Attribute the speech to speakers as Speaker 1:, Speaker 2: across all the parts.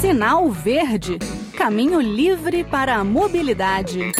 Speaker 1: Sinal Verde, caminho livre para a mobilidade.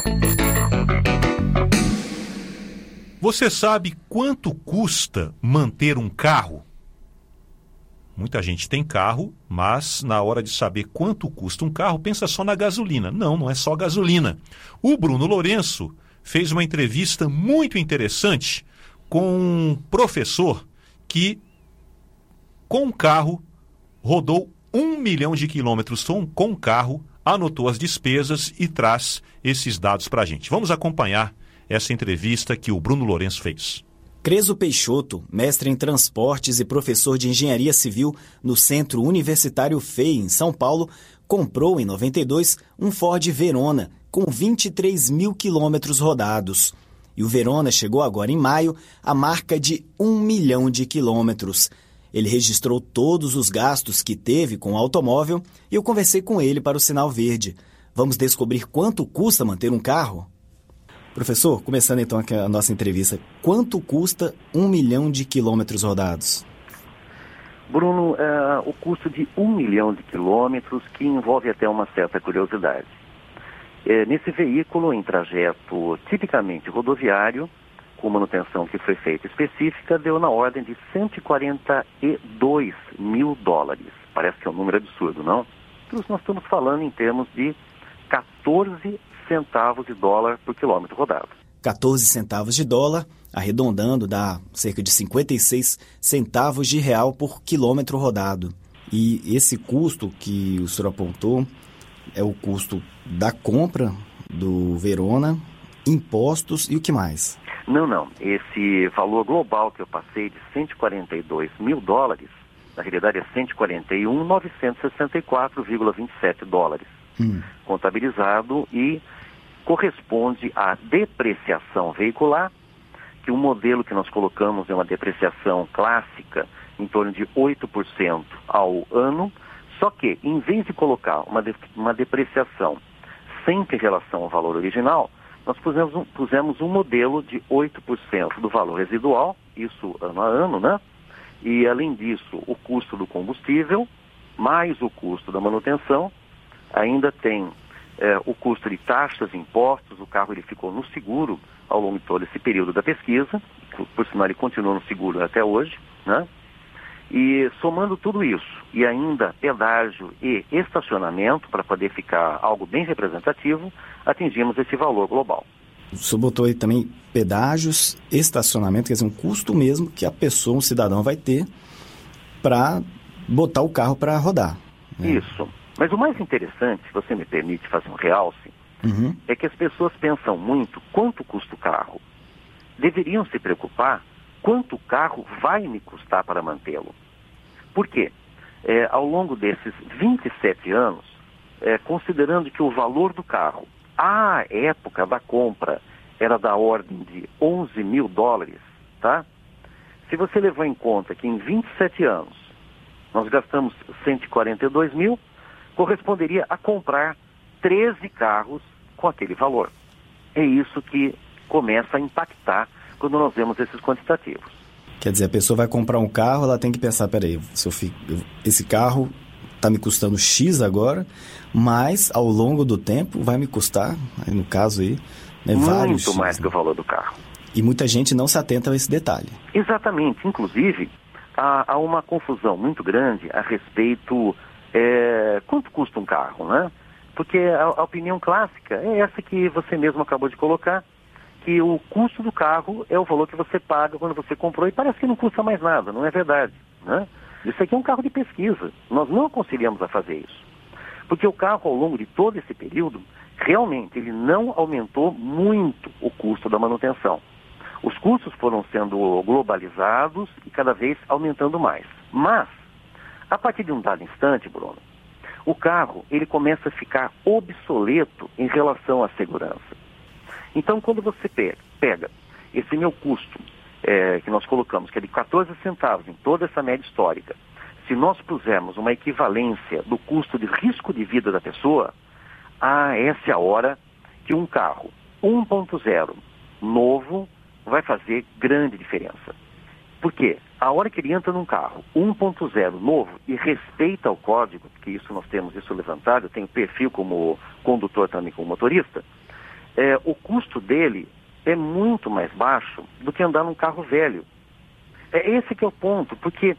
Speaker 2: Você sabe quanto custa manter um carro? Muita gente tem carro, mas na hora de saber quanto custa um carro, pensa só na gasolina. Não, não é só gasolina. O Bruno Lourenço fez uma entrevista muito interessante com um professor que, com um carro, rodou 1 milhão de quilômetros com o carro, anotou as despesas e traz esses dados para a gente. Vamos acompanhar essa entrevista que o Bruno Lourenço fez.
Speaker 3: Creso Peixoto, mestre em transportes e professor de engenharia civil no Centro Universitário FEI, em São Paulo, comprou em 92 um Ford Verona com 23 mil quilômetros rodados. E o Verona chegou agora em maio à marca de 1 milhão de quilômetros. Ele registrou todos os gastos que teve com o automóvel e eu conversei com ele para o Sinal Verde. Vamos descobrir quanto custa manter um carro? Professor, começando então aqui a nossa entrevista, quanto custa 1 milhão de quilômetros rodados?
Speaker 4: Bruno, o custo de 1 milhão de quilômetros, que envolve até uma certa curiosidade. Nesse veículo, em trajeto tipicamente rodoviário, com manutenção que foi feita específica, deu na ordem de 142 mil dólares. Parece que é um número absurdo, não? Nós estamos falando em termos de 14 centavos de dólar por quilômetro rodado.
Speaker 3: 14 centavos de dólar, arredondando, dá cerca de 56 centavos de real por quilômetro rodado. E esse custo que o senhor apontou é o custo da compra do Verona, impostos e o que mais?
Speaker 4: Não. Esse valor global que eu passei de 142 mil dólares, na realidade é 141.964,27 dólares, contabilizado e corresponde à depreciação veicular, que o modelo que nós colocamos é uma depreciação clássica em torno de 8% ao ano, só que em vez de colocar uma depreciação sempre em relação ao valor original, nós pusemos um modelo de 8% do valor residual, isso ano a ano, né? E além disso, o custo do combustível, mais o custo da manutenção, ainda tem o custo de taxas, impostos, o carro ele ficou no seguro ao longo de todo esse período da pesquisa, por sinal ele continua no seguro até hoje, né? E somando tudo isso, e ainda pedágio e estacionamento, para poder ficar algo bem representativo, atingimos esse valor global.
Speaker 3: O senhor botou aí também pedágios, estacionamento, quer dizer, um custo mesmo que a pessoa, um cidadão vai ter para botar o carro para rodar. Né?
Speaker 4: Isso. Mas o mais interessante, se você me permite fazer um realce, é que as pessoas pensam muito quanto custa o carro. Deveriam se preocupar quanto o carro vai me custar para mantê-lo. Por quê? Ao longo desses 27 anos, considerando que o valor do carro, à época da compra, era da ordem de 11 mil dólares, tá? Se você levar em conta que em 27 anos nós gastamos 142 mil, corresponderia a comprar 13 carros com aquele valor. É isso que começa a impactar quando nós vemos esses quantitativos.
Speaker 3: Quer dizer, a pessoa vai comprar um carro, ela tem que pensar, peraí, esse carro está me custando X agora, mas ao longo do tempo vai me custar, no caso aí, né, vários X.
Speaker 4: Muito mais que o valor do carro.
Speaker 3: E muita gente não se atenta a esse detalhe.
Speaker 4: Exatamente. Inclusive, há uma confusão muito grande a respeito quanto custa um carro, né? Porque a opinião clássica é essa que você mesmo acabou de colocar, que o custo do carro é o valor que você paga quando você comprou e parece que não custa mais nada, não é verdade, né? Isso aqui é um carro de pesquisa, nós não aconselhamos a fazer isso, porque o carro ao longo de todo esse período, realmente ele não aumentou muito o custo da manutenção. Os custos foram sendo globalizados e cada vez aumentando mais. Mas, a partir de um dado instante, Bruno, o carro ele começa a ficar obsoleto em relação à segurança. Então, quando você pega esse meu custo, que nós colocamos, que é de 14 centavos em toda essa média histórica, se nós pusermos uma equivalência do custo de risco de vida da pessoa, essa é a hora que um carro 1.0 novo vai fazer grande diferença. Por quê? a hora que ele entra num carro 1.0 novo e respeita o código, porque isso nós temos isso levantado, eu tenho perfil como condutor também, como motorista, o custo dele é muito mais baixo do que andar num carro velho. Esse que é o ponto, porque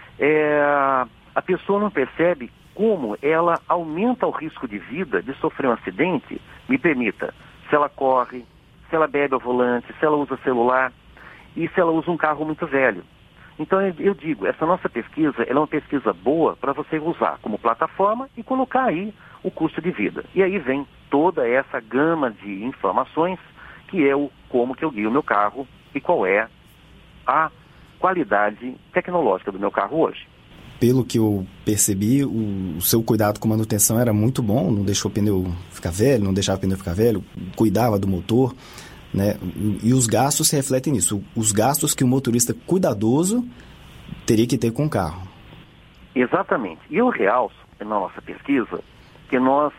Speaker 4: a pessoa não percebe como ela aumenta o risco de vida de sofrer um acidente, me permita, se ela corre, se ela bebe ao volante, se ela usa celular e se ela usa um carro muito velho. Então eu digo, essa nossa pesquisa ela é uma pesquisa boa para você usar como plataforma e colocar aí o custo de vida. E aí vem toda essa gama de informações que é o como que eu guio o meu carro e qual é a qualidade tecnológica do meu carro hoje.
Speaker 3: Pelo que eu percebi, o seu cuidado com manutenção era muito bom, não deixou o pneu ficar velho, não deixava o pneu ficar velho, cuidava do motor, né? E os gastos se refletem nisso, os gastos que o motorista cuidadoso teria que ter com o carro.
Speaker 4: Exatamente. E eu realço na nossa pesquisa que nós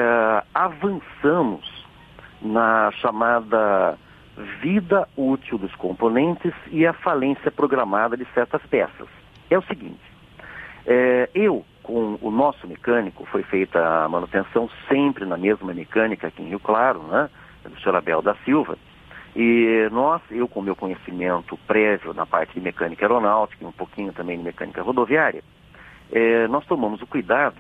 Speaker 4: avançamos na chamada vida útil dos componentes e a falência programada de certas peças. É o seguinte, eu, com o nosso mecânico, foi feita a manutenção sempre na mesma mecânica aqui em Rio Claro, né, do Sr. Abel da Silva, e eu com meu conhecimento prévio na parte de mecânica aeronáutica e um pouquinho também de mecânica rodoviária, nós tomamos o cuidado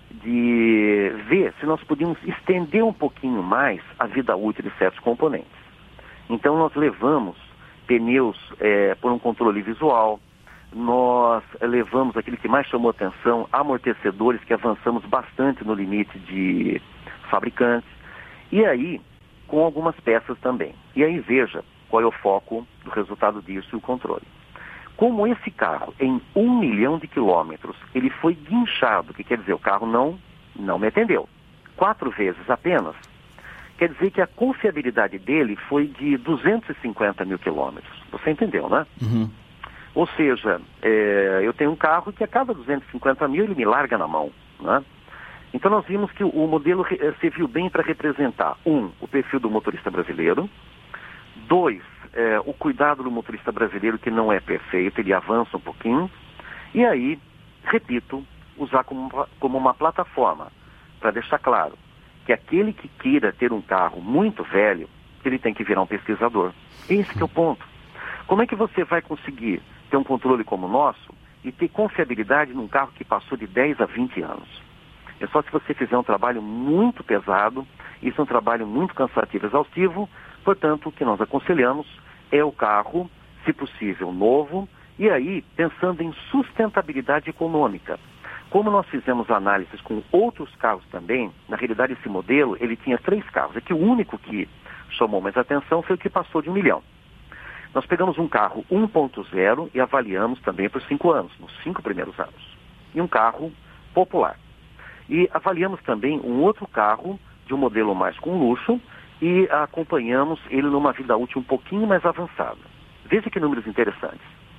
Speaker 4: de ver se nós podíamos estender um pouquinho mais a vida útil de certos componentes. Então nós levamos pneus por um controle visual, nós levamos aquilo que mais chamou atenção, amortecedores, que avançamos bastante no limite de fabricantes, e aí com algumas peças também. E aí veja qual é o foco do resultado disso e o controle. Como esse carro, em 1 milhão de quilômetros, ele foi guinchado, que quer dizer, o carro não me atendeu, 4 vezes apenas, quer dizer que a confiabilidade dele foi de 250 mil quilômetros. Você entendeu, né?
Speaker 3: Uhum.
Speaker 4: Ou seja, eu tenho um carro que a cada 250 mil ele me larga na mão, né? Então nós vimos que o modelo serviu bem para representar, o perfil do motorista brasileiro, 2, o cuidado do motorista brasileiro que não é perfeito, ele avança um pouquinho, e aí, repito, usar como uma plataforma, para deixar claro que aquele que queira ter um carro muito velho, ele tem que virar um pesquisador. Esse que é o ponto. Como é que você vai conseguir ter um controle como o nosso e ter confiabilidade num carro que passou de 10 a 20 anos? É só se você fizer um trabalho muito pesado, isso é um trabalho muito cansativo e exaustivo, portanto, o que nós aconselhamos é o carro, se possível, novo, e aí pensando em sustentabilidade econômica. Como nós fizemos análises com outros carros também, na realidade esse modelo, ele tinha 3 carros, é que o único que chamou mais atenção foi o que passou de 1 milhão. Nós pegamos um carro 1.0 e avaliamos também por 5 anos, nos 5 primeiros anos. E um carro popular. E avaliamos também um outro carro de um modelo mais com luxo e acompanhamos ele numa vida útil um pouquinho mais avançada. Veja que números interessantes.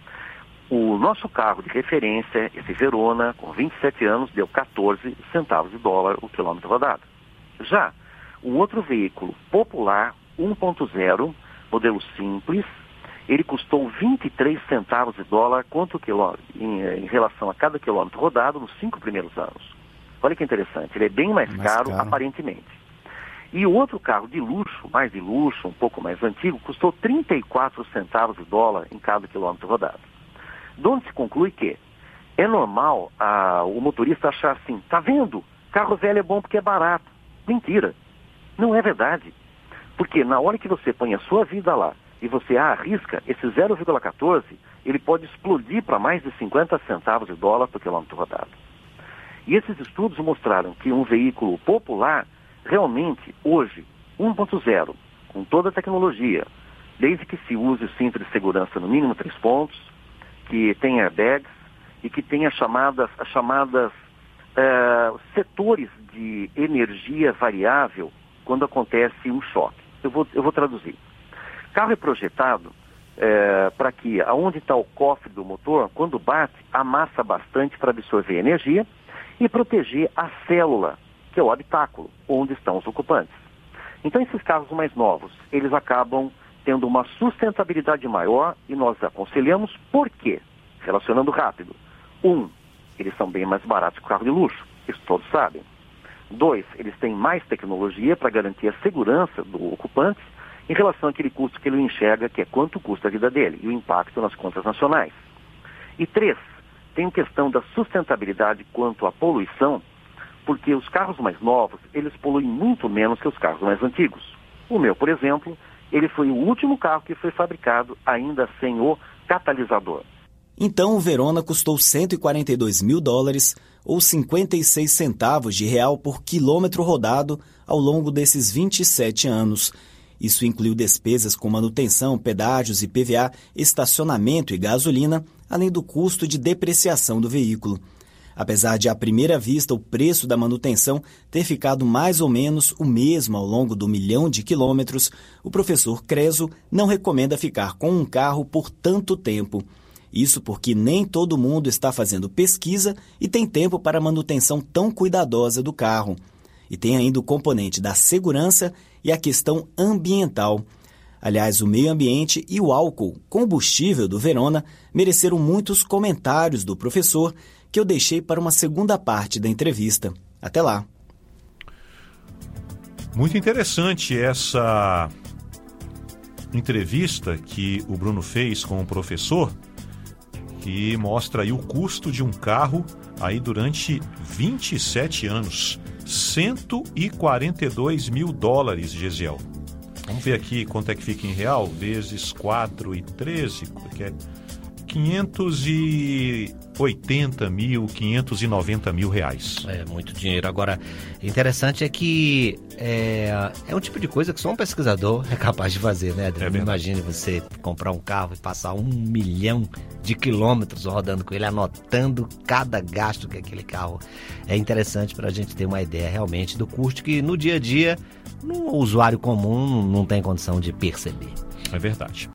Speaker 4: O nosso carro de referência, esse Verona, com 27 anos, deu 14 centavos de dólar o quilômetro rodado. Já um outro veículo popular, 1.0, modelo simples, ele custou 23 centavos de dólar quanto em relação a cada quilômetro rodado nos 5 primeiros anos. Olha que interessante, ele é bem mais caro, aparentemente. E o outro carro de luxo, mais de luxo, um pouco mais antigo, custou 34 centavos de dólar em cada quilômetro rodado. De onde se conclui que é normal o motorista achar assim, tá vendo? Carro velho é bom porque é barato. Mentira. Não é verdade. Porque na hora que você põe a sua vida lá e você arrisca, esse 0,14, ele pode explodir para mais de 50 centavos de dólar por quilômetro rodado. E esses estudos mostraram que um veículo popular, realmente, hoje, 1.0, com toda a tecnologia, desde que se use o cinto de segurança no mínimo 3 pontos, que tenha airbags e que tenha chamadas setores de energia variável quando acontece um choque. Eu vou traduzir. Carro é projetado para que, aonde está o cofre do motor, quando bate, amassa bastante para absorver energia e proteger a célula, que é o habitáculo, onde estão os ocupantes. Então, esses carros mais novos, eles acabam tendo uma sustentabilidade maior e nós aconselhamos por quê? relacionando rápido. Eles são bem mais baratos que o carro de luxo, isso todos sabem. 2, eles têm mais tecnologia para garantir a segurança do ocupante em relação àquele custo que ele enxerga, que é quanto custa a vida dele e o impacto nas contas nacionais. E 3, tem questão da sustentabilidade quanto à poluição, porque os carros mais novos, eles poluem muito menos que os carros mais antigos. O meu, por exemplo, ele foi o último carro que foi fabricado ainda sem o catalisador.
Speaker 3: Então o Verona custou $142 mil, ou 56 centavos de real por quilômetro rodado ao longo desses 27 anos. Isso incluiu despesas com manutenção, pedágios e PVA, estacionamento e gasolina, além do custo de depreciação do veículo. Apesar de, à primeira vista, o preço da manutenção ter ficado mais ou menos o mesmo ao longo do 1 milhão de quilômetros, o professor Creso não recomenda ficar com um carro por tanto tempo. Isso porque nem todo mundo está fazendo pesquisa e tem tempo para a manutenção tão cuidadosa do carro. E tem ainda o componente da segurança e a questão ambiental. Aliás, o meio ambiente e o álcool, combustível do Verona, mereceram muitos comentários do professor, que eu deixei para uma segunda parte da entrevista. Até lá.
Speaker 2: Muito interessante essa entrevista que o Bruno fez com o professor, que mostra aí o custo de um carro aí durante 27 anos. $142 mil, Gesiel. Vamos ver aqui quanto é que fica em real, vezes 4,13, que é 580 mil, 590 mil reais.
Speaker 5: É muito dinheiro. Agora, interessante é que é um tipo de coisa que só um pesquisador é capaz de fazer, né, Adriano? Imagine você comprar um carro e passar 1 milhão de quilômetros rodando com ele, anotando cada gasto que aquele carro. É interessante para a gente ter uma ideia realmente do custo que no dia a dia, no usuário comum, não tem condição de perceber.
Speaker 2: É verdade.